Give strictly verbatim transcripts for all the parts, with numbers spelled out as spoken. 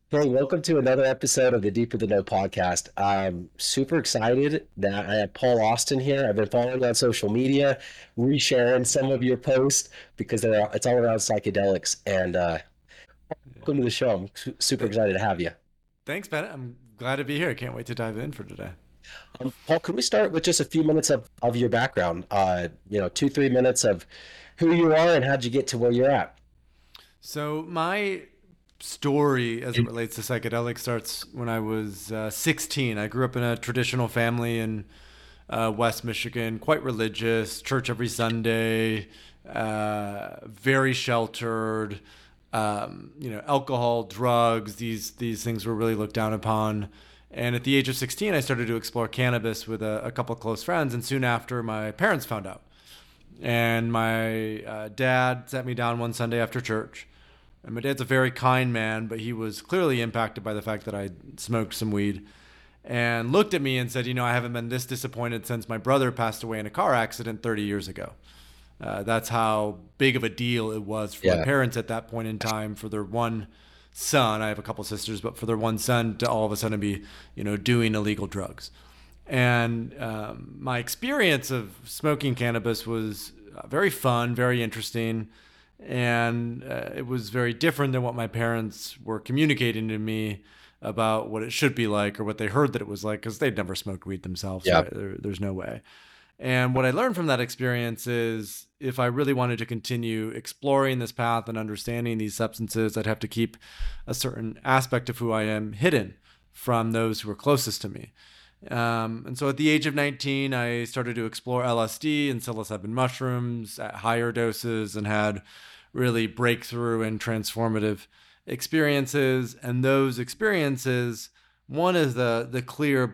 Hey, welcome to another episode of the Deeper the Know podcast. I'm super excited that I have Paul Austin here. I've been following on social media, resharing some of your posts because they're, it's all around psychedelics. And uh, welcome to the show. I'm su- super Th- excited to have you. Thanks, Bennett. I'm glad to be here. I can't wait to dive in for today. Um, Paul, could we start with just a few minutes of, of your background? Uh, you know, two, three minutes of who you are and how'd you get to where you're at? So, my story as it relates to psychedelics starts when I was uh, sixteen. I grew up in a traditional family in uh, West Michigan, quite religious, church every Sunday, uh, very sheltered. Um, you know, alcohol, drugs, these these things were really looked down upon. And at the age of sixteen, I started to explore cannabis with a, a couple of close friends. And soon after, my parents found out. And my uh, dad sat me down one Sunday after church. And my dad's a very kind man, but he was clearly impacted by the fact that I smoked some weed and looked at me and said, You know, I haven't been this disappointed since my brother passed away in a car accident thirty years ago. Uh, that's how big of a deal it was for my Yeah. parents at that point in time for their one son. I have a couple sisters, but for their one son to all of a sudden be, you know, doing illegal drugs. And um, my experience of smoking cannabis was uh, very fun, very interesting, and uh, it was very different than what my parents were communicating to me about what it should be like or what they heard that it was like because they'd never smoked weed themselves, Yeah. right? There, there's no way. And what I learned from that experience is if I really wanted to continue exploring this path and understanding these substances, I'd have to keep a certain aspect of who I am hidden from those who are closest to me. Um, and so at the age of nineteen, I started to explore L S D and psilocybin mushrooms at higher doses and had really breakthrough and transformative experiences. And those experiences, one of the, the clear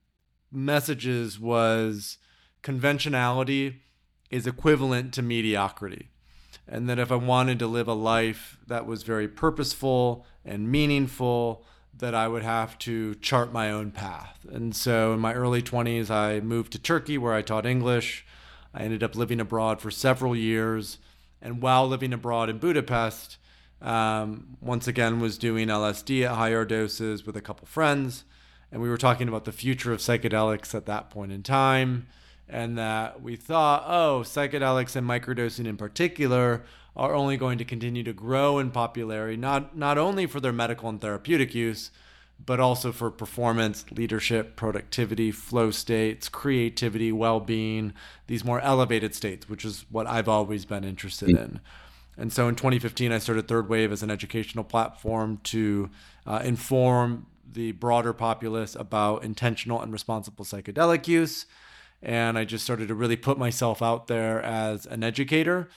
messages was conventionality is equivalent to mediocrity. And that if I wanted to live a life that was very purposeful and meaningful, that I would have to chart my own path. And so in my early twenties, I moved to Turkey where I taught English. I ended up living abroad for several years. And while living abroad in Budapest, um, once again was doing L S D at higher doses with a couple friends. And we were talking about the future of psychedelics at that point in time. And that we thought, oh, psychedelics and microdosing in particular are only going to continue to grow in popularity, not, not only for their medical and therapeutic use, but also for performance, leadership, productivity, flow states, creativity, well being, these more elevated states, which is what I've always been interested in. And so in twenty fifteen, I started Third Wave as an educational platform to uh, inform the broader populace about intentional and responsible psychedelic use. And I just started to really put myself out there as an educator,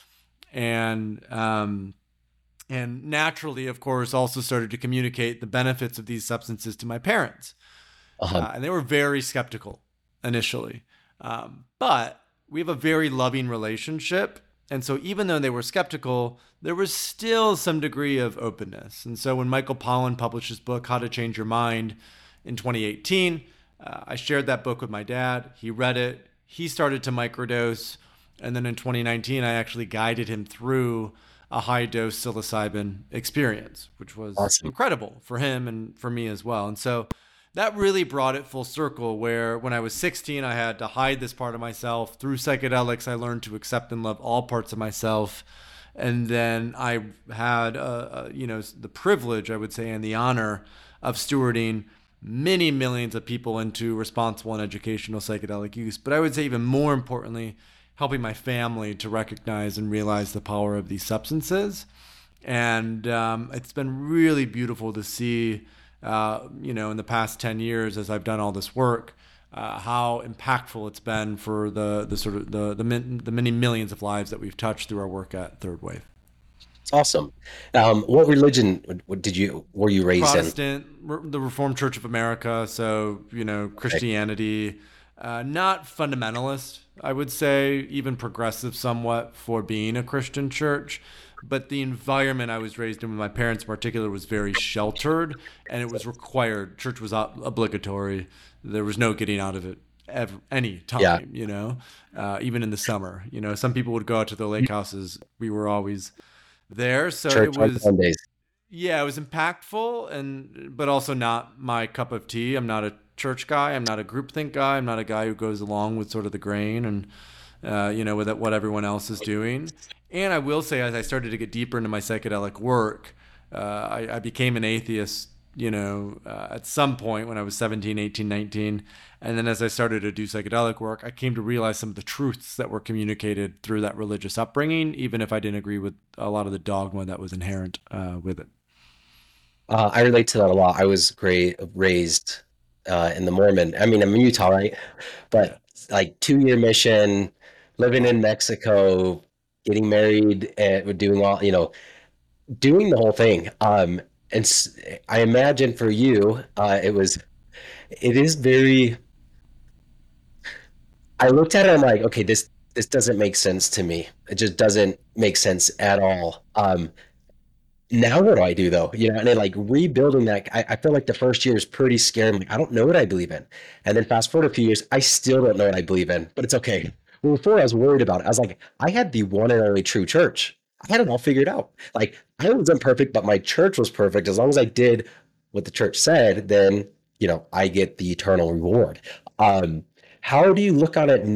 and um, and naturally, of course, also started to communicate the benefits of these substances to my parents, Uh-huh. uh, and they were very skeptical initially, um, but we have a very loving relationship. And so, even though they were skeptical, there was still some degree of openness. And so, when Michael Pollan published his book, How to Change Your Mind, in twenty eighteen, uh, I shared that book with my dad. He read it. He started to microdose. And then in twenty nineteen, I actually guided him through a high dose psilocybin experience, which was Awesome. incredible for him and for me as well. And so that really brought it full circle where when I was sixteen, I had to hide this part of myself. Through psychedelics, I learned to accept and love all parts of myself. And then I had, uh, uh, you know, the privilege, I would say, and the honor of stewarding many millions of people into responsible and educational psychedelic use. But I would say even more importantly, helping my family to recognize and realize the power of these substances. And um, it's been really beautiful to see, uh, you know, in the past ten years as I've done all this work, uh, how impactful it's been for the the sort of the the, min- the many millions of lives that we've touched through our work at Third Wave. It's awesome. Um, what religion w- w- did you were you raised in? Protestant, the Reformed Church of America, so you know Okay. Christianity, uh, not fundamentalist, I would say, even progressive somewhat for being a Christian church, but the environment I was raised in with my parents in particular was very sheltered, and it was required. Church was ob- obligatory. There was no getting out of it ever, any Yeah. time, you know, uh, even in the summer. You know, some people would go out to their lake houses. We were always there, so it Church on was Sundays. Yeah, it was impactful, and but also not my cup of tea. I'm not a church guy. I'm not a groupthink guy. I'm not a guy who goes along with sort of the grain and uh, you know, with what everyone else is doing. And I will say, as I started to get deeper into my psychedelic work, uh, I, I became an atheist, you know, uh, at some point when I was seventeen, eighteen, nineteen. And then as I started to do psychedelic work, I came to realize some of the truths that were communicated through that religious upbringing, even if I didn't agree with a lot of the dogma that was inherent uh, with it. Uh, I relate to that a lot. I was great raised uh, in the Mormon. I mean, I'm in Utah, right? Yeah. But like two year mission, living in Mexico, getting married, and doing all, you know, doing the whole thing. Um, and s- I imagine for you, uh, it was, it is very. I looked at it. I'm like, okay, this this doesn't make sense to me. It just doesn't make sense at all. Um, now what do I do though? You know, and then like rebuilding that, I, I feel like the first year is pretty scary. I'm like, I don't know what I believe in. And then fast forward a few years, I still don't know what I believe in, but it's okay. Well, before I was worried about it, I was like, I had the one and only true church. I had it all figured out. Like I wasn't perfect, but my church was perfect. As long as I did what the church said, then you know, I get the eternal reward. Um, how do you look on it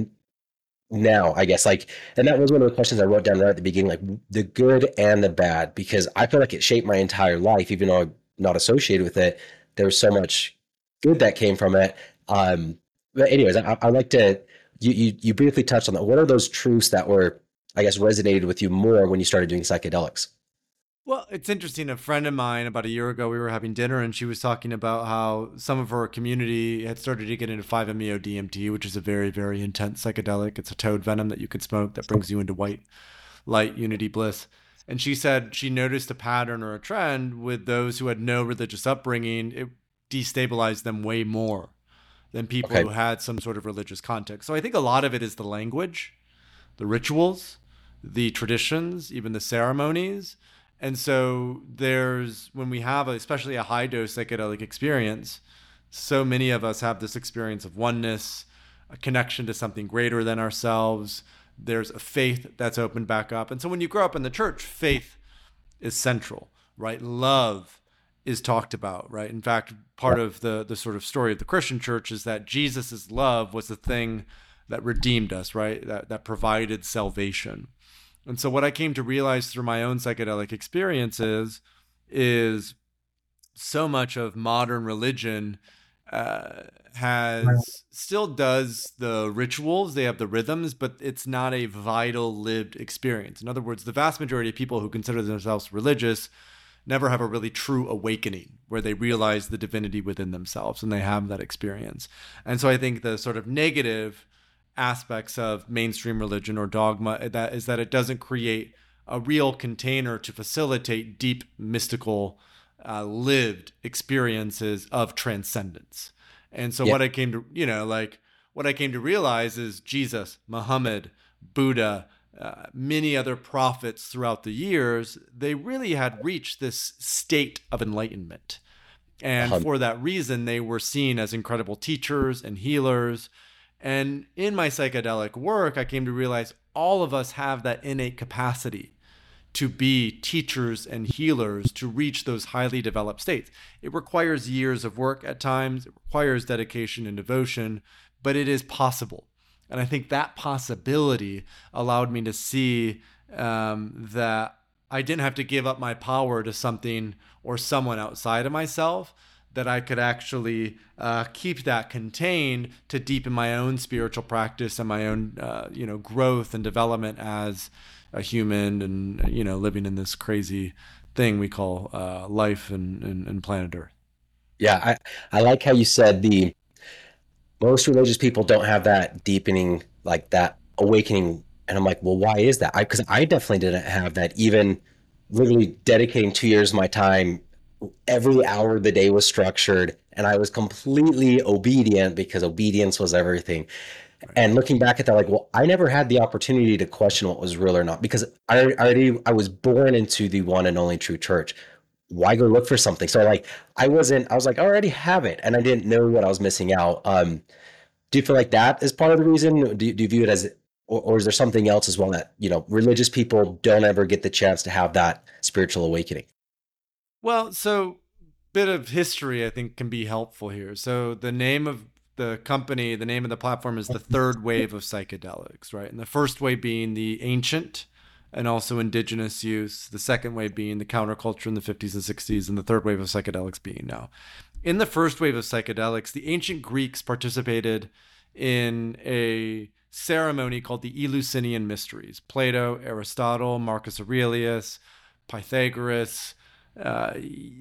now, I guess, like, and that was one of the questions I wrote down right at the beginning, like the good and the bad, because I feel like it shaped my entire life, even though I'm not associated with it. There was so much good that came from it. Um, but anyways, I, I like to, you, you, you briefly touched on that. What are those truths that were, I guess, resonated with you more when you started doing psychedelics? Well, it's interesting. A friend of mine, about a year ago, we were having dinner and she was talking about how some of her community had started to get into five meo D M T, which is a very, very intense psychedelic. It's a toad venom that you could smoke that brings you into white light unity bliss. And she said she noticed a pattern or a trend with those who had no religious upbringing. It destabilized them way more than people Okay. who had some sort of religious context. So I think a lot of it is the language, the rituals, the traditions, even the ceremonies. And so there's, when we have a, especially a high dose psychedelic experience, so many of us have this experience of oneness, a connection to something greater than ourselves. There's a faith that's opened back up. And so when you grow up in the church, faith is central, right? Love is talked about, right? In fact, part Yeah. of the the sort of story of the Christian church is that Jesus's love was the thing that redeemed us, right? That that provided salvation. And so what I came to realize through my own psychedelic experiences is so much of modern religion uh, has still does the rituals, they have the rhythms, but it's not a vital lived experience. In other words, the vast majority of people who consider themselves religious never have a really true awakening where they realize the divinity within themselves and they have that experience. And so I think the sort of negative aspects of mainstream religion or dogma that is that it doesn't create a real container to facilitate deep mystical uh, lived experiences of transcendence. And so Yeah. what I came to, you know, like what I came to realize is Jesus, Muhammad, Buddha, uh, many other prophets throughout the years, they really had reached this state of enlightenment. And Um, for that reason, they were seen as incredible teachers and healers. And in my psychedelic work, I came to realize all of us have that innate capacity to be teachers and healers to reach those highly developed states. It requires years of work at times, it requires dedication and devotion, but it is possible. And I think that possibility allowed me to see um, that I didn't have to give up my power to something or someone outside of myself, that I could actually uh, keep that contained to deepen my own spiritual practice and my own, uh, you know, growth and development as a human and, you know, living in this crazy thing we call uh, life and, and, and planet Earth. yeah. I, I like how you said the most religious people don't have that deepening, like that awakening. And I'm like, well, why is that? I, because I definitely didn't have that. Even literally dedicating two years of my time, every hour of the day was structured, and I was completely obedient because obedience was everything. Right. And looking back at that, like, well, I never had the opportunity to question what was real or not because I already I was born into the one and only true church. Why go look for something? So like I wasn't, I was like, I already have it, and I didn't know what I was missing out. Um, do you feel like that is part of the reason? Do you, do you view it as, or, or is there something else as well that, you know, religious people don't ever get the chance to have that spiritual awakening? Well, so bit of history I think can be helpful here. So the name of the company, the name of the platform is the third wave of psychedelics, right? And the first wave being the ancient and also indigenous use, the second wave being the counterculture in the fifties and sixties, and the third wave of psychedelics being now. In the first wave of psychedelics, the ancient Greeks participated in a ceremony called the Eleusinian Mysteries. Plato, Aristotle, Marcus Aurelius, Pythagoras, uh,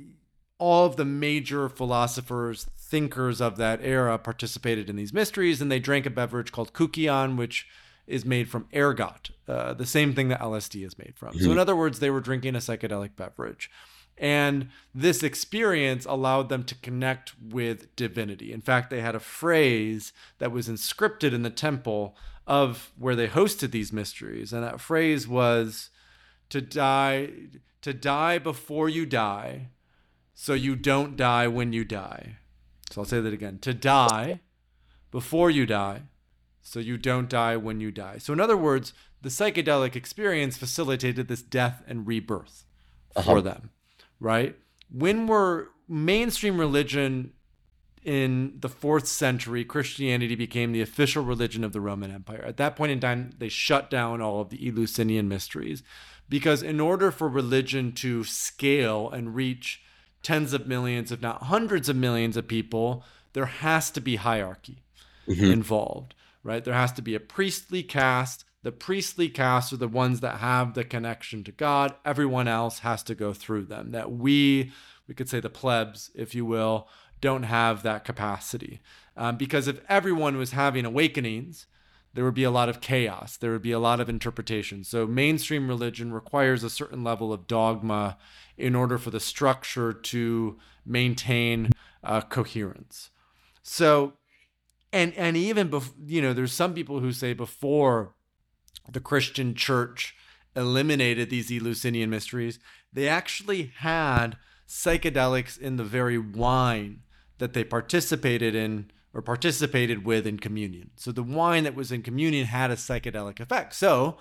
all of the major philosophers, thinkers of that era participated in these mysteries, and they drank a beverage called kykeon, which is made from ergot, uh, the same thing that L S D is made from. Mm-hmm. So in other words, they were drinking a psychedelic beverage. And this experience allowed them to connect with divinity. In fact, they had a phrase that was inscripted in the temple of where they hosted these mysteries. And that phrase was to die, to die before you die, so you don't die when you die. So I'll say that again. To die before you die, so you don't die when you die. So in other words, the psychedelic experience facilitated this death and rebirth uh-huh. for them, right? When we're mainstream religion in the fourth century, Christianity became the official religion of the Roman Empire. At that point in time, they shut down all of the Eleusinian mysteries because in order for religion to scale and reach tens of millions, if not hundreds of millions of people, there has to be hierarchy mm-hmm. involved, right? There has to be a priestly caste. The priestly caste are the ones that have the connection to God. Everyone else has to go through them. That we, we could say the plebs, if you will, don't have that capacity. Um, because if everyone was having awakenings, there would be a lot of chaos. There would be a lot of interpretation. So mainstream religion requires a certain level of dogma in order for the structure to maintain uh, coherence. So, and and even bef- you know, there's some people who say before the Christian church eliminated these Eleusinian mysteries, they actually had psychedelics in the very wine that they participated in or participated with in communion. So the wine that was in communion had a psychedelic effect. So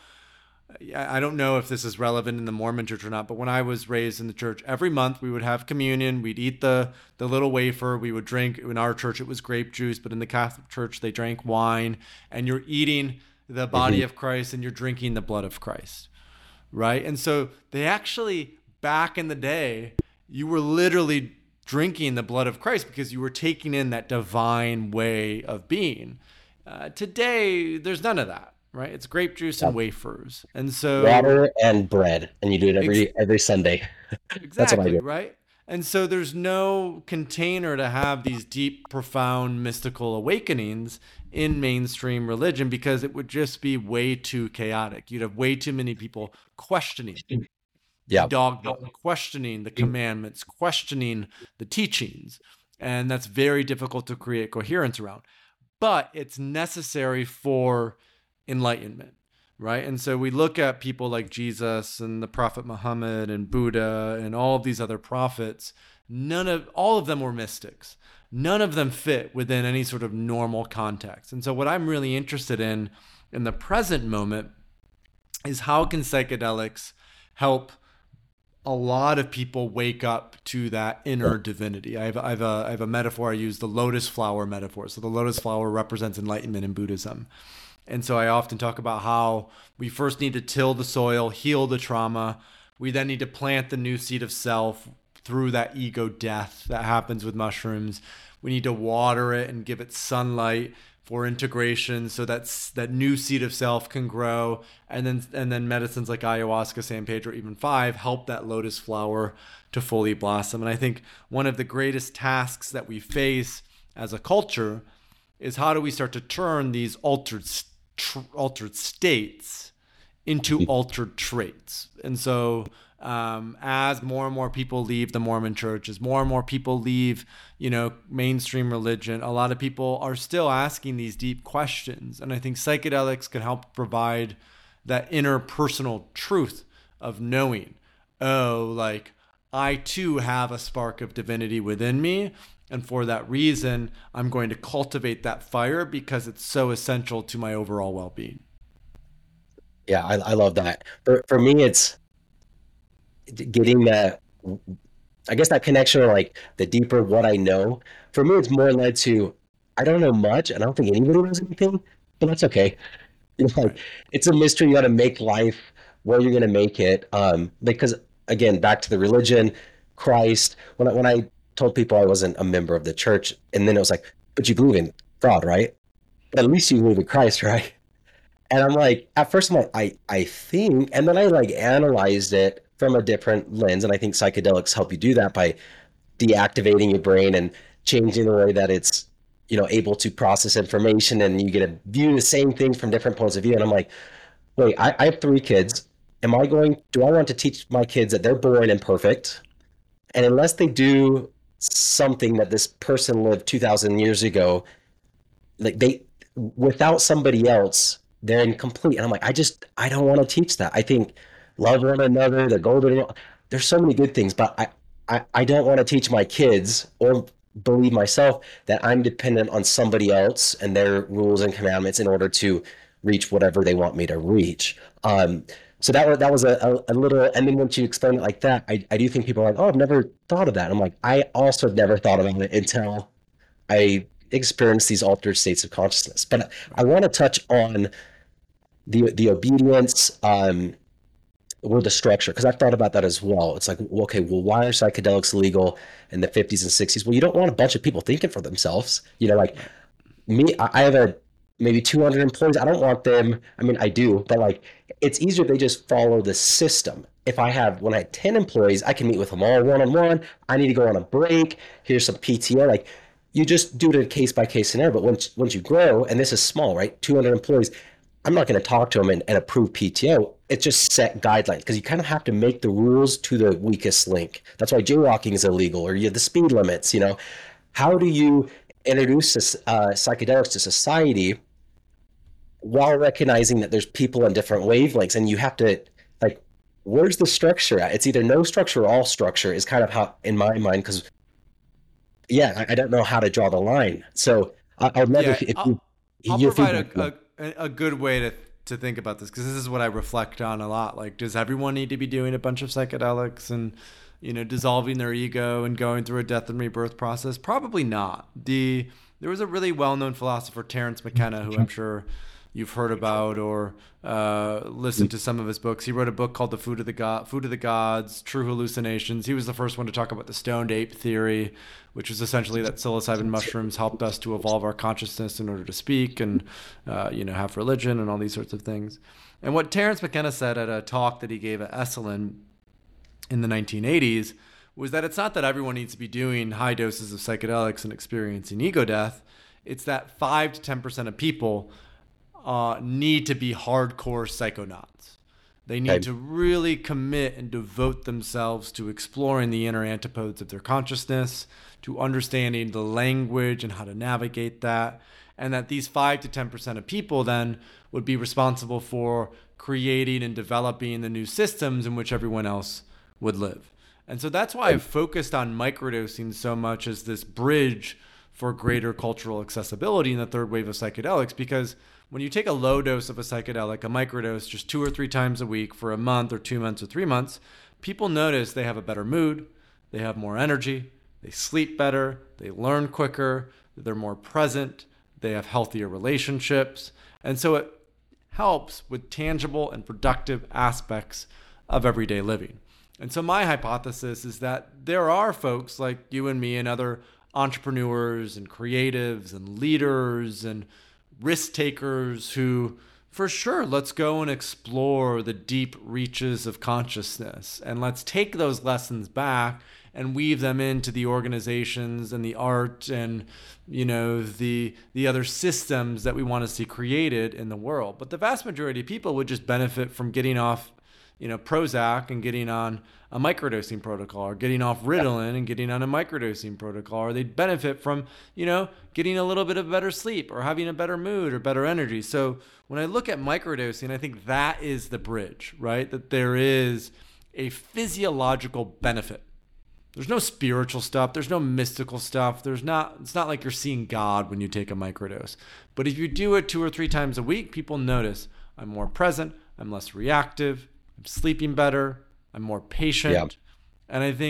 I don't know if this is relevant in the Mormon church or not, but when I was raised in the church, every month we would have communion. We'd eat the, the little wafer. We would drink. In our church, it was grape juice, but in the Catholic church, they drank wine. And you're eating the body mm-hmm. of Christ and you're drinking the blood of Christ, right? And so they actually, back in the day, you were literally drinking the blood of Christ because you were taking in that divine way of being. Uh, today, there's none of that. Right, it's grape juice and wafers, and so water and bread, and you do it every ex- every Sunday. Exactly, that's what I do. Right, and so there's no container to have these deep, profound, mystical awakenings in mainstream religion because it would just be way too chaotic. You'd have way too many people questioning, yeah, dogma, questioning the commandments, questioning the teachings, and that's very difficult to create coherence around. But it's necessary for enlightenment, right? And so we look at people like Jesus and the Prophet Muhammad and Buddha and all of these other prophets. None of all of them were mystics. None of them fit within any sort of normal context. And so what I'm really interested in in the present moment is how can psychedelics help a lot of people wake up to that inner divinity. I have, I have a I have a metaphor I use, the lotus flower metaphor. So the lotus flower represents enlightenment in Buddhism. And so I often talk about how we first need to till the soil, heal the trauma. We then need to plant the new seed of self through that ego death that happens with mushrooms. We need to water it and give it sunlight for integration so that that new seed of self can grow. And then and then medicines like ayahuasca, San Pedro, even five help that lotus flower to fully blossom. And I think one of the greatest tasks that we face as a culture is how do we start to turn these altered tr- altered states into altered traits. And so um, as more and more people leave the Mormon church, as more and more people leave, you know, mainstream religion, a lot of people are still asking these deep questions. And I think psychedelics can help provide that inner personal truth of knowing, oh, like I too have a spark of divinity within me. And for that reason, I'm going to cultivate that fire because it's so essential to my overall well-being. Yeah, I, I love that. For for me, it's getting that I guess that connection, or like the deeper what I know, for me, it's more led to I don't know much, and I don't think anybody knows anything, but that's okay. You know, like Right. it's a mystery. You got to make life where you're going to make it. Um, because again, back to the religion, Christ. When I, when I told people I wasn't a member of the church, and then it was like, but you believe in God, right? But at least you believe in Christ, right? And I'm like, at first I'm like, I I think, and then I like analyzed it from a different lens, and I think psychedelics help you do that by deactivating your brain and changing the way that it's you know able to process information, and you get to view the same thing from different points of view. And I'm like, wait, I, I have three kids. Am I going? Do I want to teach my kids that they're born imperfect, and unless they do something that this person lived two thousand years ago, like they without somebody else, they're incomplete. And I'm like, I just I don't want to teach that. I think love one another, the golden rule. There's so many good things, but I I, I don't want to teach my kids or believe myself that I'm dependent on somebody else and their rules and commandments in order to reach whatever they want me to reach. Um, so that was that was a, a, a little, and then once you explain it like that, I, I do think people are like, oh, I've never thought of that. And I'm like, I also never thought about it until I experience these altered states of consciousness. But I Right. want to touch on the the obedience um, or the structure because I've thought about that as well. It's like, okay, well, why are psychedelics legal in the fifties and sixties? Well, you don't want a bunch of people thinking for themselves. You know, like Right. me, I have a maybe two hundred employees. I don't want them. I mean, I do, but like, it's easier if they just follow the system. If I have when I had ten employees, I can meet with them all one on one. I need to go on a break. Here's some P T O. Like, you just do it a case by case scenario. But once once you grow, and this is small, right? two hundred employees. I'm not going to talk to them and, and approve P T O. It's just set guidelines because you kind of have to make the rules to the weakest link. That's why jaywalking is illegal, or you have the speed limits. You know, how do you introduce this, uh, psychedelics to society while recognizing that there's people on different wavelengths, and you have to like, where's the structure at? It's either no structure or all structure is kind of how in my mind, because yeah, I, I don't know how to draw the line. So I, I'd love Yeah. if, if you, I'll, I'll your provide feedback. a, a, a good way to, to think about this because this is what I reflect on a lot. Like, does everyone need to be doing a bunch of psychedelics and, you know, dissolving their ego and going through a death and rebirth process? Probably not. The There was a really well-known philosopher, Terence McKenna, who I'm sure you've heard about or uh, listened to some of his books. He wrote a book called The Food of the God, Food of the Gods, True Hallucinations. He was the first one to talk about the stoned ape theory, which was essentially that psilocybin mushrooms helped us to evolve our consciousness in order to speak and uh, you know have religion and all these sorts of things. And what Terence McKenna said at a talk that he gave at Esalen in the nineteen eighties was that it's not that everyone needs to be doing high doses of psychedelics and experiencing ego death. It's that five to ten percent of people uh, need to be hardcore psychonauts. They need Okay. to really commit and devote themselves to exploring the inner antipodes of their consciousness, to understanding the language and how to navigate that. And that these five to ten percent of people then would be responsible for creating and developing the new systems in which everyone else would live. And so that's why I've focused on microdosing so much as this bridge for greater cultural accessibility in the third wave of psychedelics, because when you take a low dose of a psychedelic, a microdose, just two or three times a week for a month or two months or three months, people notice they have a better mood, they have more energy, they sleep better, they learn quicker, they're more present, they have healthier relationships. And so it helps with tangible and productive aspects of everyday living. And so my hypothesis is that there are folks like you and me and other entrepreneurs and creatives and leaders and risk takers who, for sure, let's go and explore the deep reaches of consciousness. And let's take those lessons back and weave them into the organizations and the art and, you know, the the other systems that we want to see created in the world. But the vast majority of people would just benefit from getting off, you know, Prozac and getting on a microdosing protocol, or getting off Ritalin and getting on a microdosing protocol, or they'd benefit from, you know, getting a little bit of better sleep or having a better mood or better energy. So when I look at microdosing, I think that is the bridge, right? That there is a physiological benefit. There's no spiritual stuff. There's no mystical stuff. There's not, it's not like you're seeing God when you take a microdose. But if you do it two or three times a week, people notice I'm more present, I'm less reactive, I'm sleeping better, I'm more Yeah. patient. And I think Well,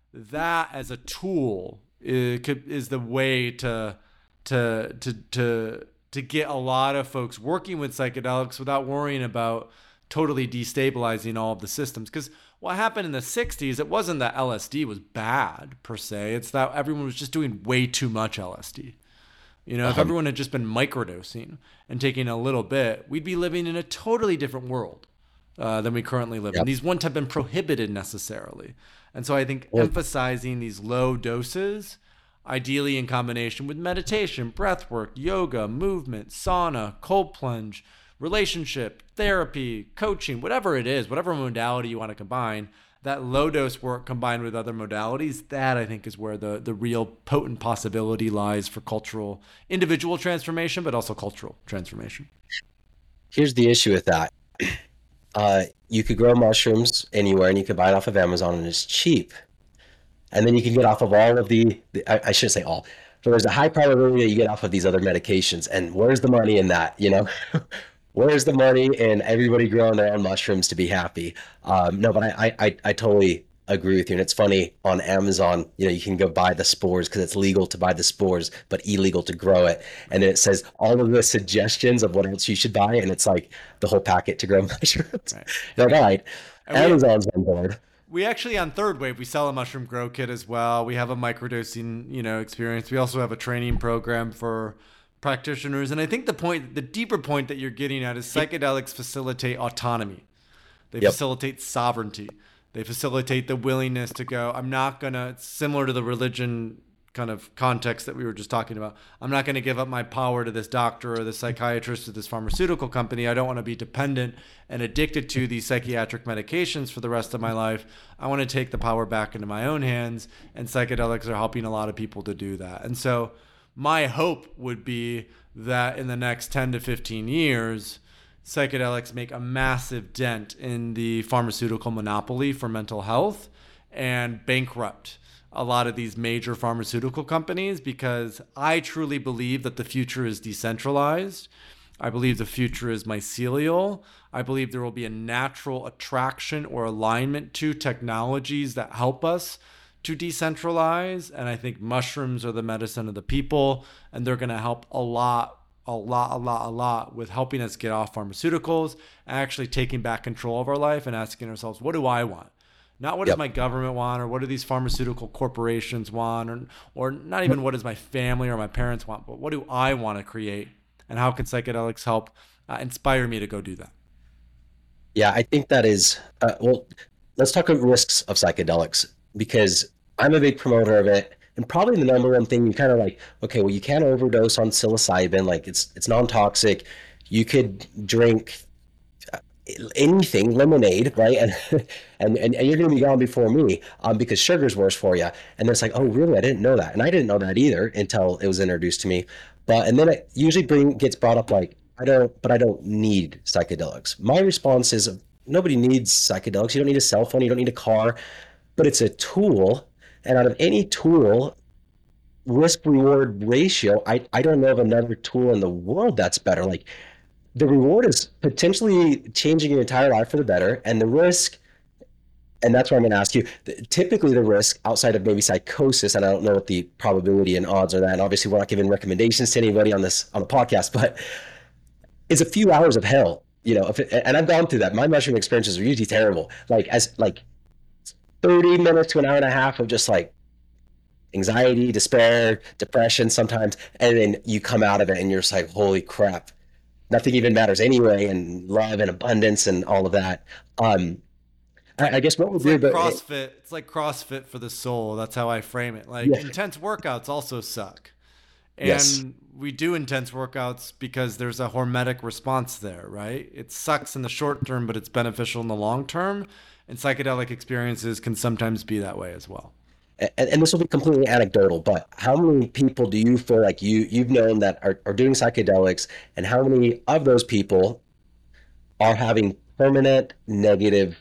that as a tool is, is the way to to to to to get a lot of folks working with psychedelics without worrying about totally destabilizing all of the systems. Because what happened in the sixties, it wasn't that L S D was bad per se. It's that everyone was just doing way too much L S D. You know, if everyone had just been microdosing and taking a little bit, we'd be living in a totally different world uh, than we currently live in. Yep. These wouldn't have been prohibited necessarily. And so I think Well, emphasizing these low doses, ideally in combination with meditation, breath work, yoga, movement, sauna, cold plunge, relationship, therapy, coaching, whatever it is, whatever modality you want to combine, that low dose work combined with other modalities, that I think is where the, the real potent possibility lies for cultural, individual transformation, but also cultural transformation. here's the issue with that. Uh, you could grow mushrooms anywhere and you could buy it off of Amazon and it's cheap. And then you can get off of all of the, the I, I shouldn't say all, but there's a high probability that you get off of these other medications. And where's the money in that? You know, where's the money in everybody growing their own mushrooms to be happy? Um, no, but I, I, I I totally agree with you. And it's funny on Amazon, you know, you can go buy the spores because it's legal to buy the spores, but illegal to grow it. And then it says all of the suggestions of what else you should buy. And it's like the whole packet to grow mushrooms. Right. You're like, all right, And we, Amazon's on board. we actually, on Third Wave, we sell a mushroom grow kit as well. We have a microdosing, you know, experience. We also have a training program for practitioners. And I think the point, the deeper point that you're getting at is psychedelics facilitate autonomy. They Yep. facilitate sovereignty. They facilitate the willingness to go, I'm not going to, it's similar to the religion kind of context that we were just talking about. I'm not going to give up my power to this doctor or this psychiatrist or this pharmaceutical company. I don't want to be dependent and addicted to these psychiatric medications for the rest of my life. I want to take the power back into my own hands, and psychedelics are helping a lot of people to do that. And so my hope would be that in the next ten to fifteen years, psychedelics make a massive dent in the pharmaceutical monopoly for mental health and bankrupt a lot of these major pharmaceutical companies, because I truly believe that the future is decentralized. I believe the future is mycelial. I believe there will be a natural attraction or alignment to technologies that help us to decentralize. And I think mushrooms are the medicine of the people, and they're going to help a lot a lot, a lot, a lot with helping us get off pharmaceuticals and actually taking back control of our life and asking ourselves, what do I want? Not what Yep. does my government want, or what do these pharmaceutical corporations want, or, or not even what does my family or my parents want, but what do I want to create, and how can psychedelics help uh, inspire me to go do that? Yeah, I think that is, uh, well, let's talk about risks of psychedelics because I'm a big promoter of it. And probably the number one thing you kind of like, okay, well, you can't overdose on psilocybin. Like it's it's non-toxic. You could drink uh, anything, lemonade, right? And and, and, and you're going to be gone before me um, because sugar's worse for you. And it's like, oh, really? I didn't know that. And I didn't know that either until it was introduced to me. But and then it usually bring gets brought up like, I don't, but I don't need psychedelics. My response is nobody needs psychedelics. You don't need a cell phone. You don't need a car, but it's a tool. And out of any tool, risk reward ratio, I, I don't know of another tool in the world that's better. Like the reward is potentially changing your entire life for the better. And the risk, and that's where I'm going to ask you, typically the risk outside of maybe psychosis, and I don't know what the probability and odds are that, and obviously we're not giving recommendations to anybody on this, on the podcast, but it's a few hours of hell, you know, if it, and I've gone through that. My mushroom experiences are usually terrible. Like as like thirty minutes to an hour and a half of just like anxiety, despair, depression sometimes, and then you come out of it and you're just like, holy crap, nothing even matters anyway, and love and abundance and all of that. Um, I, I guess what we'll It's do, like but CrossFit. It's like CrossFit for the soul. That's how I frame it. Like Yeah. intense workouts also suck. And Yes. we do intense workouts because there's a hormetic response there, right? It sucks in the short term, but it's beneficial in the long term. And psychedelic experiences can sometimes be that way as well. and, and this will be completely anecdotal, but how many people do you feel like you you've known that are, are doing psychedelics, and how many of those people are having permanent negative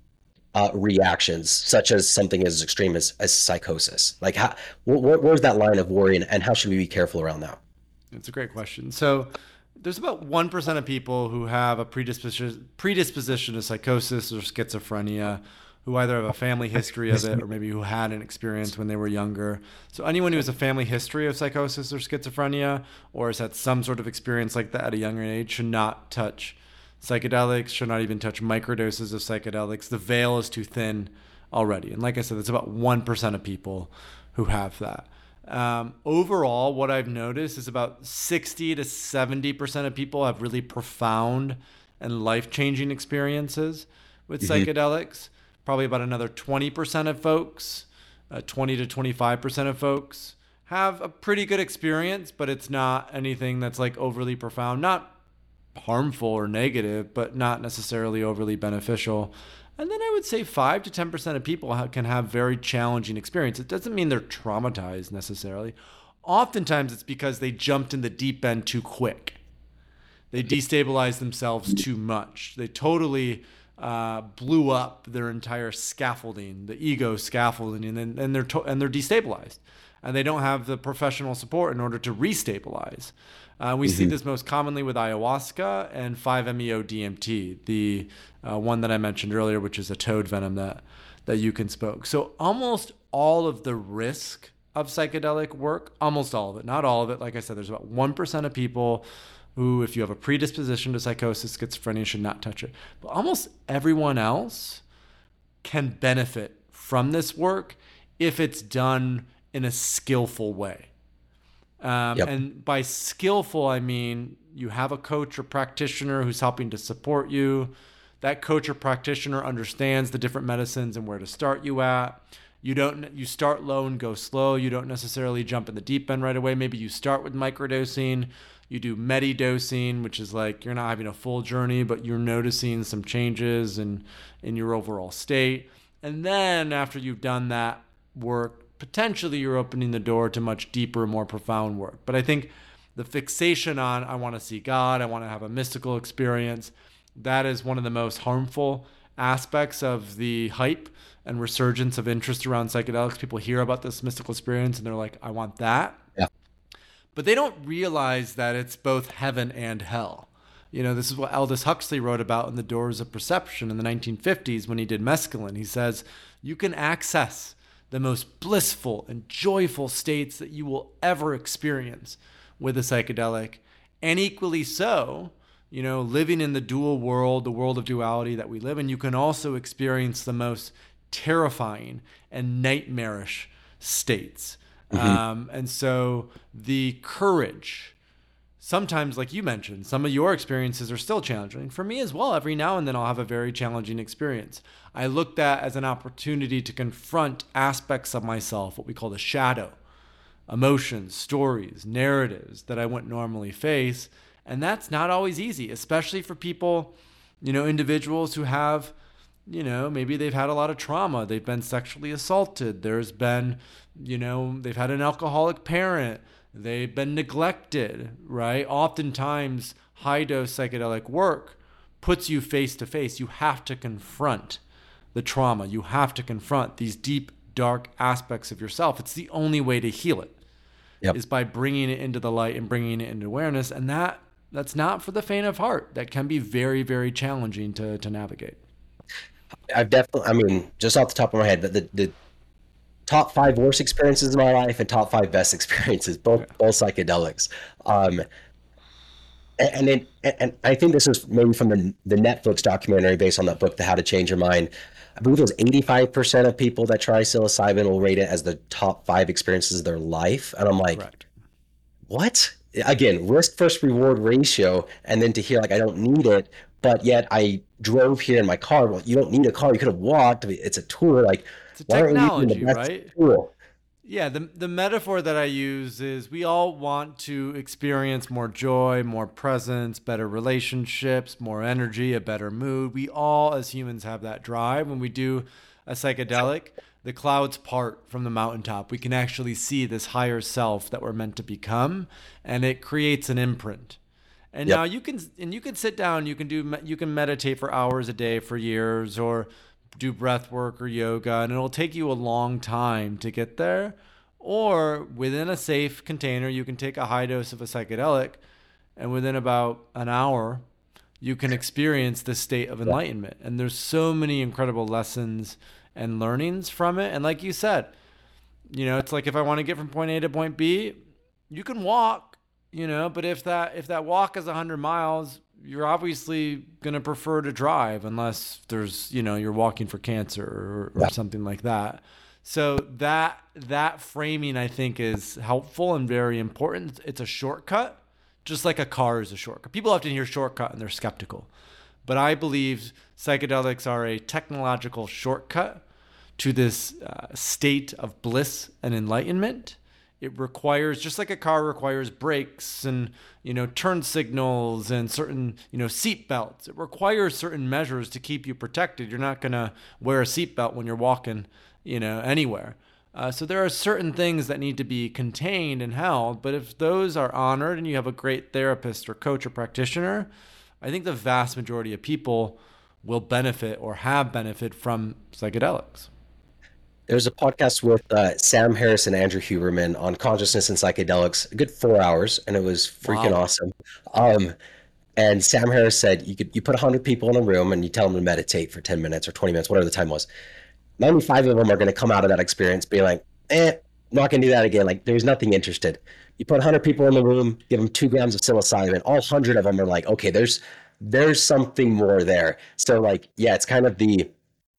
uh, reactions, such as something as extreme as, as psychosis? Like, how, wh- wh- where's that line of worry, and, and how should we be careful around that? It's a great question. So there's about one percent of people who have a predisposition, predisposition to psychosis or schizophrenia who either have a family history of it or maybe who had an experience when they were younger. So anyone who has a family history of psychosis or schizophrenia or has had some sort of experience like that at a younger age should not touch psychedelics, should not even touch microdoses of psychedelics. The veil is too thin already. And like I said, it's about one percent of people who have that. Um, overall, what I've noticed is about sixty to seventy percent of people have really profound and life-changing experiences with mm-hmm. psychedelics. Probably about another twenty percent of folks, uh, twenty to twenty-five percent of folks have a pretty good experience, but it's not anything that's like overly profound, not harmful or negative, but not necessarily overly beneficial. And then I would say five to ten percent of people ha- can have very challenging experience. It doesn't mean they're traumatized necessarily. Oftentimes it's because they jumped in the deep end too quick. They destabilized themselves too much. They totally uh, blew up their entire scaffolding, the ego scaffolding, and then and they're to- and they're destabilized, and they don't have the professional support in order to restabilize. Uh, we mm-hmm. see this most commonly with ayahuasca and five meo D M T, the uh, one that I mentioned earlier, which is a toad venom that, that you can smoke. So almost all of the risk of psychedelic work, almost all of it, not all of it. Like I said, there's about one percent of people who, if you have a predisposition to psychosis, schizophrenia, should not touch it. But almost everyone else can benefit from this work if it's done in a skillful way. Um, yep. And by skillful, I mean you have a coach or practitioner who's helping to support you. That coach or practitioner understands the different medicines and where to start you at. You don't. You start low and go slow. You don't necessarily jump in the deep end right away. Maybe you start with microdosing. You do medi-dosing, which is like you're not having a full journey, but you're noticing some changes in, in your overall state. And then after you've done that work, potentially you're opening the door to much deeper, more profound work. But I think the fixation on, I want to see God, I want to have a mystical experience, that is one of the most harmful aspects of the hype and resurgence of interest around psychedelics. People hear about this mystical experience and they're like, I want that. Yeah. But they don't realize that it's both heaven and hell. You know, this is what Aldous Huxley wrote about in The Doors of Perception in the nineteen fifties when he did mescaline. He says, you can access the most blissful and joyful states that you will ever experience with a psychedelic. And equally so, you know, living in the dual world, the world of duality that we live in, you can also experience the most terrifying and nightmarish states. Mm-hmm. Um, and so the courage, sometimes, like you mentioned, some of your experiences are still challenging. For me as well, every now and then I'll have a very challenging experience. I looked at as an opportunity to confront aspects of myself, what we call the shadow, emotions, stories, narratives that I wouldn't normally face. And that's not always easy, especially for people, you know, individuals who have, you know, maybe they've had a lot of trauma. They've been sexually assaulted. There's been, you know, they've had an alcoholic parent. They've been neglected, right? Oftentimes, high-dose psychedelic work puts you face to face. You have to confront the trauma. You have to confront these deep, dark aspects of yourself. It's the only way to heal it, yep. is by bringing it into the light and bringing it into awareness. And that that's not for the faint of heart. That can be very, very challenging to, to navigate. I've definitely, I mean, just off the top of my head, but the, the top five worst experiences in my life and top five best experiences, both okay. both psychedelics. Um, and it, and I think this is maybe from the, the Netflix documentary based on that book, The How to Change Your Mind. I believe it was eighty-five percent of people that try psilocybin will rate it as the top five experiences of their life. And I'm like, Correct. What? Again, risk versus reward ratio. And then to hear like, I don't need it, but yet I drove here in my car. Well, you don't need a car. You could have walked. It's a tour. Like, it's a technology, right? Tool? Yeah, the the metaphor that I use is we all want to experience more joy, more presence, better relationships, more energy, a better mood. We all, as humans, have that drive. When we do a psychedelic, the clouds part from the mountaintop. We can actually see this higher self that we're meant to become, and it creates an imprint. And yep. now you can and you can sit down, you can do you can meditate for hours a day for years, or do breath work or yoga, and it'll take you a long time to get there. Or within a safe container, you can take a high dose of a psychedelic, and within about an hour you can experience this state of Yeah. enlightenment. And there's so many incredible lessons and learnings from it. And like you said, you know, it's like if I want to get from point A to point B, you can walk, you know, but if that if that walk is one hundred miles, you're obviously going to prefer to drive unless there's, you know, you're walking for cancer or, or Yeah. something like that. So that that framing, I think, is helpful and very important. It's a shortcut, just like a car is a shortcut. People often hear shortcut and they're skeptical. But I believe psychedelics are a technological shortcut to this uh, state of bliss and enlightenment. It requires, just like a car requires brakes and, you know, turn signals and certain, you know, seat belts. It requires certain measures to keep you protected. You're not going to wear a seatbelt when you're walking, you know, anywhere. Uh, so there are certain things that need to be contained and held. But if those are honored and you have a great therapist or coach or practitioner, I think the vast majority of people will benefit or have benefit from psychedelics. There's a podcast with uh, Sam Harris and Andrew Huberman on consciousness and psychedelics, a good four hours, and it was freaking Wow. awesome. Um, and Sam Harris said you could you put one hundred people in a room and you tell them to meditate for ten minutes or twenty minutes, whatever the time was. ninety-five of them are going to come out of that experience being like, eh, not going to do that again. Like, there's nothing interested. You put one hundred people in the room, give them two grams of psilocybin, all one hundred of them are like, okay, there's there's something more there. So, like, yeah, it's kind of the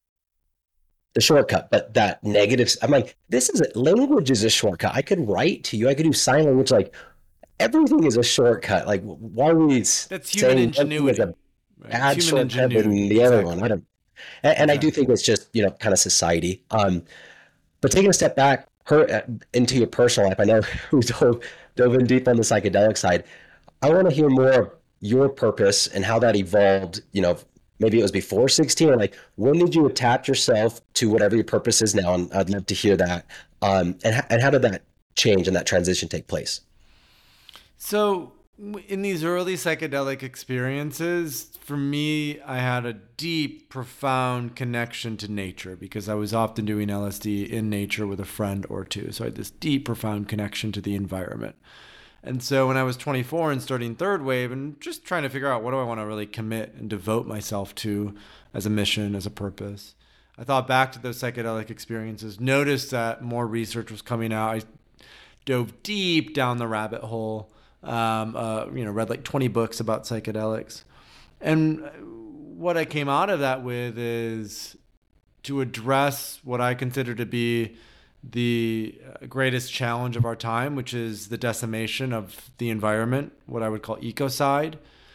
the shortcut, but that negative, I'm like, this is a, language is a shortcut. I could write to you. I could do sign language. Like, everything is a shortcut. Like, why are we That's human saying one thing is ingenuity, a right? It's bad human shortcut than ingenuity. the other one? Exactly. I don't, and, and I do Exactly. think it's just, you know, kind of society. Um, but taking a step back, her uh, into your personal life, I know we dove, dove in deep on the psychedelic side. I want to hear more of your purpose and how that evolved. You know, maybe it was before sixteen, or like when did you attach yourself to whatever your purpose is now? And I'd love to hear that. Um, and h- and how did that change and that transition take place? So, w- in these early psychedelic experiences, for me, I had a deep, profound connection to nature because I was often doing L S D in nature with a friend or two. So, I had this deep, profound connection to the environment. And so, when I was twenty-four and starting Third Wave and just trying to figure out what do I want to really commit and devote myself to as a mission, as a purpose, I thought back to those psychedelic experiences, noticed that more research was coming out. I dove deep down the rabbit hole. Um, uh, you know, read like twenty books about psychedelics, and what I came out of that with is to address what I consider to be the uh, greatest challenge of our time, which is the decimation of the environment, what I would call ecocide,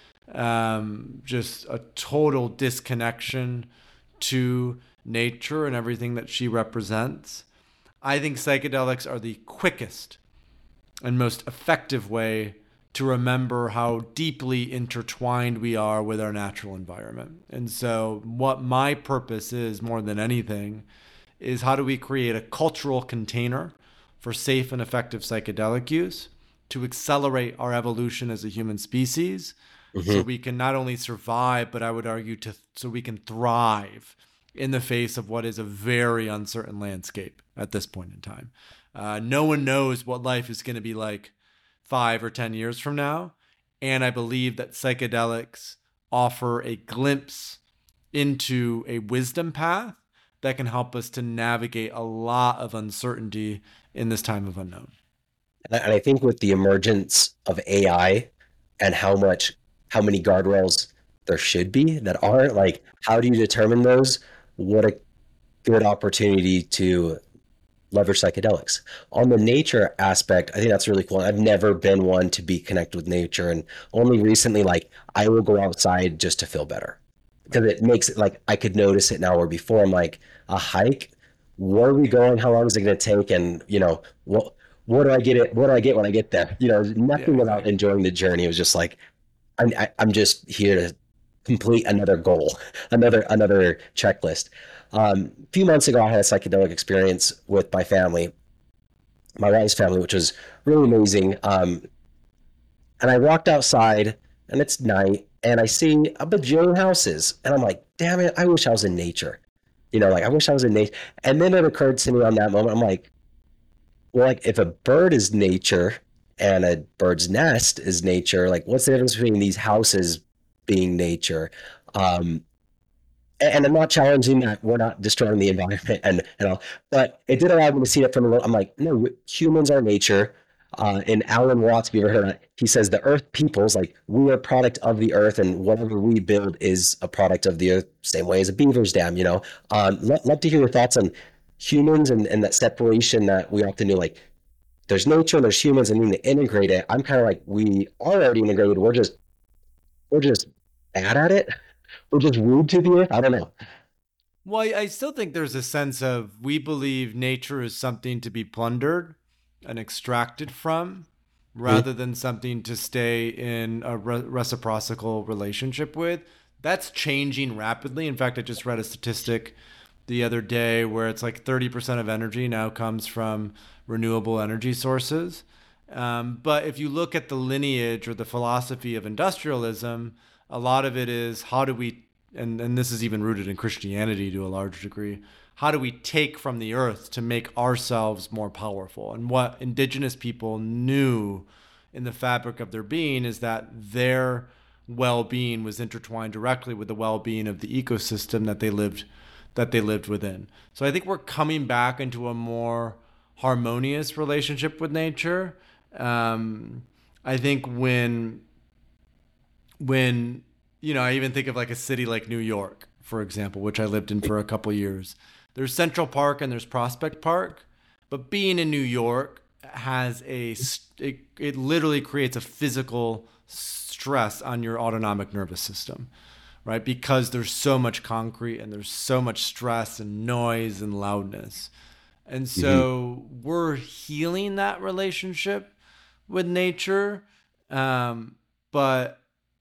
um, just a total disconnection to nature and everything that she represents. I think psychedelics are the quickest and most effective way to remember how deeply intertwined we are with our natural environment. And so, what my purpose is more than anything is how do we create a cultural container for safe and effective psychedelic use to accelerate our evolution as a human species so Hmm. we can not only survive, but I would argue to so we can thrive in the face of what is a very uncertain landscape at this point in time. Uh, no one knows what life is going to be like five or ten years from now. And I believe that psychedelics offer a glimpse into a wisdom path that can help us to navigate a lot of uncertainty in this time of unknown. And I and I think with the emergence of A I and how much, how many guardrails there should be that aren't, like, how do you determine those? What a good opportunity to leverage psychedelics. On the nature aspect, I think that's really cool. I've never been one to be connected with nature, and only recently, like, I will go outside just to feel better because Right. it makes it like I could notice it now. Where before I'm like, a hike, where are we going? How long is it going to take? And you know, what what do I get it? What do I get when I get there? You know, Yeah, nothing about exactly. enjoying the journey. It was just like I'm I, I'm just here to complete another goal, another another checklist. Um, a few months ago, I had a psychedelic experience with my family, my wife's family, which was really amazing. Um, and I walked outside, and it's night, and I see a bajillion houses, and I'm like, damn it, I wish I was in nature. You know, like I wish I was in nature. And then it occurred to me on that moment, I'm like, well, like if a bird is nature and a bird's nest is nature, like what's the difference between these houses being nature. Um, and I'm not challenging that we're not destroying the environment and and all, but it did allow me to see it from a little. I'm like, no, humans are nature. Uh, and Alan Watts, if you ever heard of it, he says the Earth peoples, like we are a product of the Earth, and whatever we build is a product of the Earth, same way as a beaver's dam. You know, um, lo- love to hear your thoughts on humans and, and that separation that we often do. Like, there's nature, and there's humans, and need to integrate it. I'm kind of like, we are already integrated. We're just we're just bad at it. We're just rude to the Earth. I don't know. Well, I I still think there's a sense of we believe nature is something to be plundered and extracted from rather than something to stay in a re- reciprocal relationship with. That's changing rapidly. In fact, I just read a statistic the other day where it's like thirty percent of energy now comes from renewable energy sources. Um, but if you look at the lineage or the philosophy of industrialism, a lot of it is how do we, and, and this is even rooted in Christianity to a large degree, how do we take from the earth to make ourselves more powerful? And what indigenous people knew in the fabric of their being is that their well-being was intertwined directly with the well-being of the ecosystem that they lived that they lived within. So I think we're coming back into a more harmonious relationship with nature. Um, I think when when you know, I even think of like a city like New York, for example, which I lived in for a couple years. There's Central Park and there's Prospect Park, but being in New York has a it, it literally creates a physical stress on your autonomic nervous system, right? Because there's so much concrete and there's so much stress and noise and loudness. And Mm-hmm. so we're healing that relationship with nature. Um, but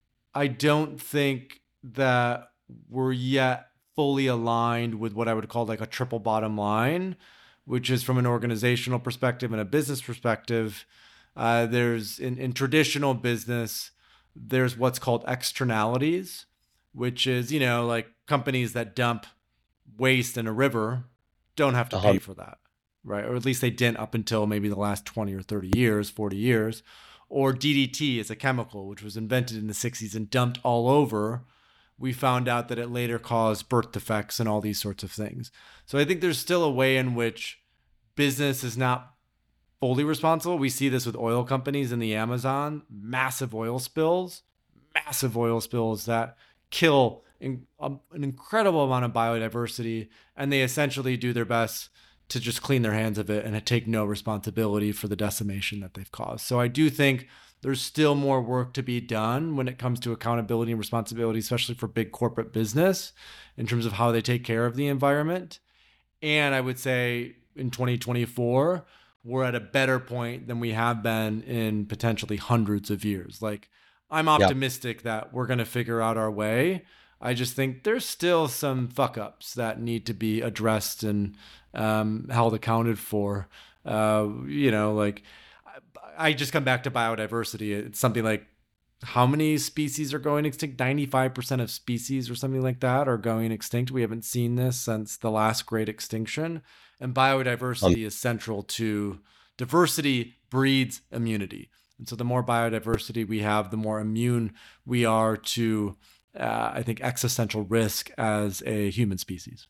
I don't think that we're yet fully aligned with what I would call like a triple bottom line, which is from an organizational perspective and a business perspective. Uh, there's in, in traditional business, there's what's called externalities, which is, you know, like companies that dump waste in a river don't have to Uh-huh. pay for that, right? Or at least they didn't up until maybe the last twenty or thirty years, forty years. Or D D T is a chemical which was invented in the sixties and dumped all over. We found out that it later caused birth defects and all these sorts of things. So I think there's still a way in which business is not fully responsible. We see this with oil companies in the Amazon, massive oil spills, massive oil spills that kill in, um, an incredible amount of biodiversity, and they essentially do their best to just clean their hands of it and take no responsibility for the decimation that they've caused. So I do think there's still more work to be done when it comes to accountability and responsibility, especially for big corporate business in terms of how they take care of the environment. And I would say in twenty twenty-four, we're at a better point than we have been in potentially hundreds of years. Like, I'm Yeah. optimistic that we're going to figure out our way. I just think there's still some fuck ups that need to be addressed and um, held accounted for. Uh, you know, like I, I just come back to biodiversity. It's something like how many species are going extinct? ninety-five percent of species or something like that are going extinct. We haven't seen this since the last great extinction. And Um, biodiversity is central to diversity breeds immunity. And so the more biodiversity we have, the more immune we are to, uh, I think, existential risk as a human species.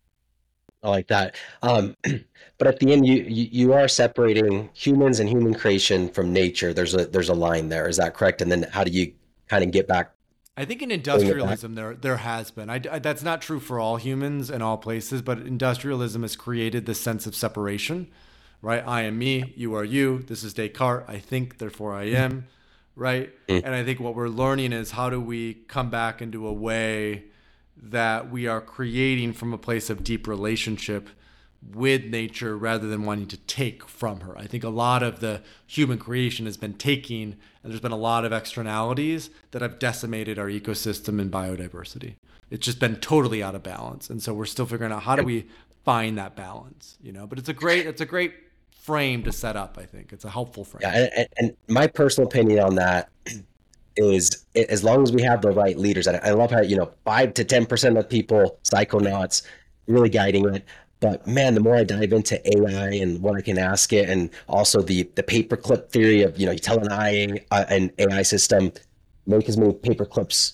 I like that. Um, but at the end, you, you you are separating humans and human creation from nature. There's a there's a line there. Is that correct? And then how do you kind of get back, I think in bring it back? industrialism there there has been. I, I- that's not true for all humans in all places, but industrialism has created this sense of separation, right? I am me, you are you. This is Descartes. I think, therefore I am, right? Mm. And I think what we're learning is how do we come back into a way that we are creating from a place of deep relationship with nature rather than wanting to take from her. I think a lot of the human creation has been taking, and there's been a lot of externalities that have decimated our ecosystem and biodiversity. It's just been totally out of balance. And so we're still figuring out how do we find that balance, you know? But it's a great it's a great frame to set up, I think. It's a helpful Yeah, frame. and, and and my personal opinion on that is as long as we have the right leaders, and I love how, you know, five to ten percent of people, psychonauts, really guiding it. But man, the more I dive into A I and what I can ask it, and also the the paperclip theory of, you know, you tell an A I uh, an A I system make as many paper clips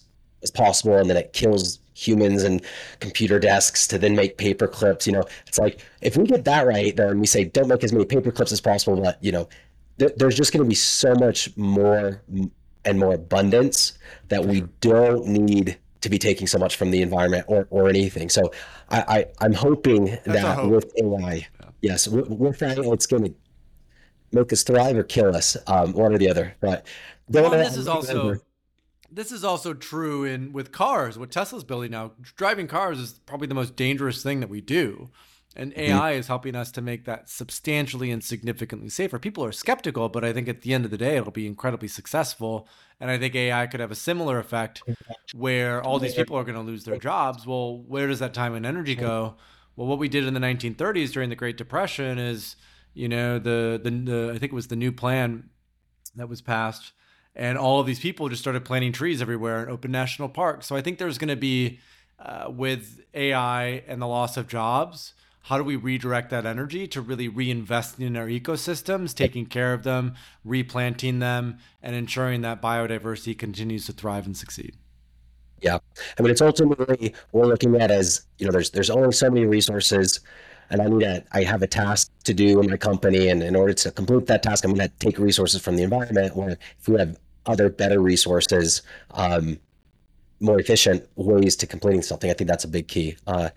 as possible, and then it kills humans and computer desks to then make paper clips. You know, it's like if we get that right, then we say don't make as many paper clips as possible, but you know, th- there's just going to be so much more and more abundance that For we sure. don't need to be taking so much from the environment or, or anything. So I, I I'm hoping That's our that hope. with A I, Yeah. yes, with, with that, it's going to make us thrive or kill us, um, one or the other. But Well, don't and this is remember. also this is also true in with cars. What Tesla's building now, driving cars is probably the most dangerous thing that we do. And Mhm. A I is helping us to make that substantially and significantly safer. People are skeptical, but I think at the end of the day, it'll be incredibly successful. And I think A I could have a similar effect where all these people are going to lose their jobs. Well, where does that time and energy go? Well, what we did in the nineteen thirties during the Great Depression is, you know, the, the, the I think it was the new plan that was passed, and all of these people just started planting trees everywhere and open national parks. So I think there's going to be, uh, with A I and the loss of jobs, how do we redirect that energy to really reinvest in our ecosystems, taking care of them, replanting them, and ensuring that biodiversity continues to thrive and succeed? Yeah. I mean, it's ultimately we're looking at as, you know, there's there's only so many resources, and I need a I have a task to do in my company, and in order to complete that task, I'm going to take resources from the environment. Where if we have other better resources, um, more efficient ways to completing something, I think that's a big key. Uh,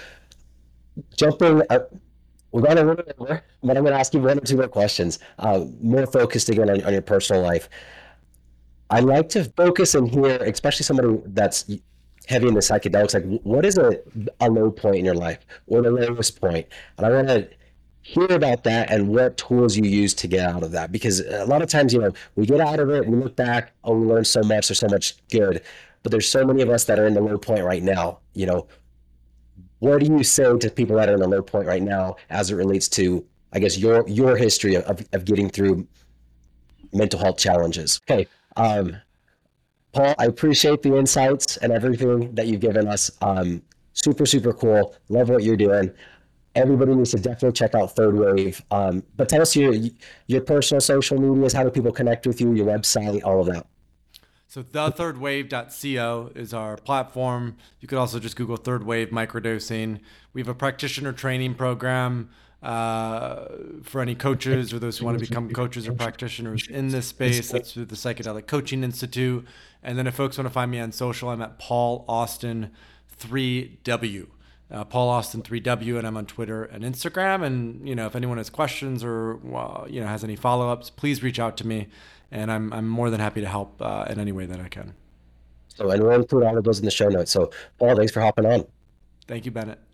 jumping, uh, we're going to run over, but I'm going to ask you one or two more questions, uh, more focused again on, on your personal life. I like to focus in here, especially somebody that's heavy in the psychedelics. Like, what is a, a low point in your life or the lowest point? And I want to hear about that and what tools you use to get out of that. Because a lot of times, you know, we get out of it, we look back, oh, we learned so much, there's so much good. But there's so many of us that are in the low point right now. You know, what do you say to people that are in the low point right now as it relates to, I guess, your your history of, of getting through mental health challenges? Okay. Um, Paul, I appreciate the insights and everything that you've given us. Um, super, super cool. Love what you're doing. Everybody needs to definitely check out Third Wave. Um, but tell us your your personal social medias. How do people connect with you? Your website, all of that. So the third wave dot co is our platform. You could also just Google Third Wave microdosing. We have a practitioner training program uh, for any coaches or those who want to become coaches or practitioners in this space. That's through the Psychedelic Coaching Institute. And then if folks want to find me on social, I'm at Paul Austin three W. Uh, Paul Austin three W, and I'm on Twitter and Instagram. And you know, if anyone has questions or well, you know has any follow ups, please reach out to me, and I'm I'm more than happy to help uh, in any way that I can. So, and we'll include all of those in the show notes. So, Paul, thanks for hopping on. Thank you, Bennett.